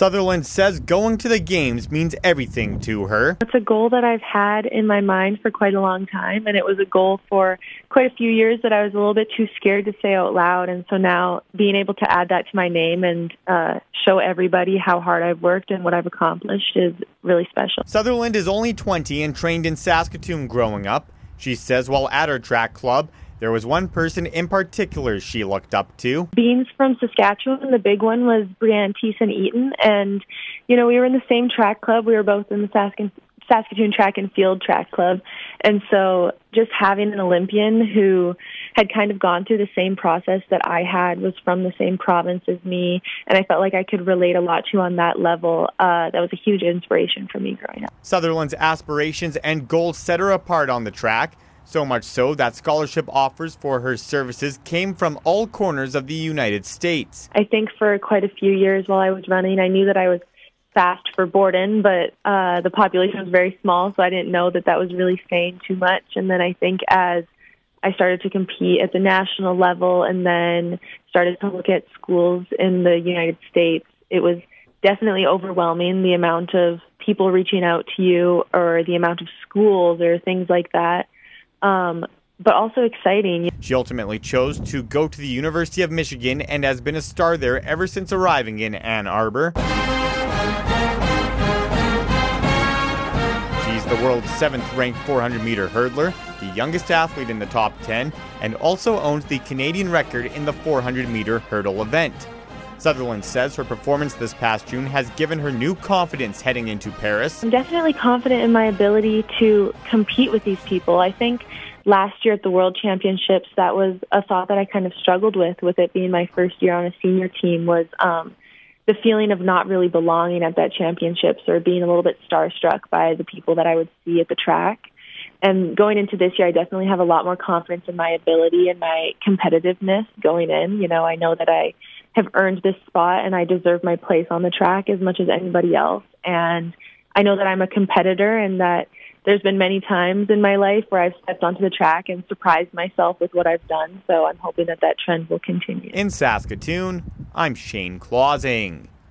Sutherland says going to the games means everything to her. It's a goal that I've had in my mind for quite a long time, and it was a goal for quite a few years that I was a little bit too scared to say out loud. And so now being able to add that to my name and show everybody how hard I've worked and what I've accomplished is really special. Sutherland is only 20 and trained in Saskatoon growing up. She says while at her track club, there was one person in particular she looked up to. Being from Saskatchewan, the big one was Brianne Thiessen-Eaton. And, we were in the same track club. We were both in the Saskatoon Track and Field Track Club. And so just having an Olympian who had kind of gone through the same process that I had, was from the same province as me, and I felt like I could relate a lot to on that level. That was a huge inspiration for me growing up. Sutherland's aspirations and goals set her apart on the track. So much so that scholarship offers for her services came from all corners of the United States. I think for quite a few years while I was running, I knew that I was fast for Borden, but the population was very small, so I didn't know that was really saying too much. And then I think as I started to compete at the national level and then started to look at schools in the United States, it was definitely overwhelming, the amount of people reaching out to you or the amount of schools or things like that. But also exciting. She ultimately chose to go to the University of Michigan and has been a star there ever since arriving in Ann Arbor. She's the world's 7th-ranked 400-meter hurdler, the youngest athlete in the top 10, and also owns the Canadian record in the 400-meter hurdle event. Sutherland says her performance this past June has given her new confidence heading into Paris. I'm definitely confident in my ability to compete with these people. I think last year at the World Championships, that was a thought that I kind of struggled with it being my first year on a senior team, was the feeling of not really belonging at that championships or being a little bit starstruck by the people that I would see at the track. And going into this year, I definitely have a lot more confidence in my ability and my competitiveness going in. I know that I have earned this spot and I deserve my place on the track as much as anybody else. And I know that I'm a competitor and that there's been many times in my life where I've stepped onto the track and surprised myself with what I've done. So I'm hoping that trend will continue. In Saskatoon, I'm Shane Clausing.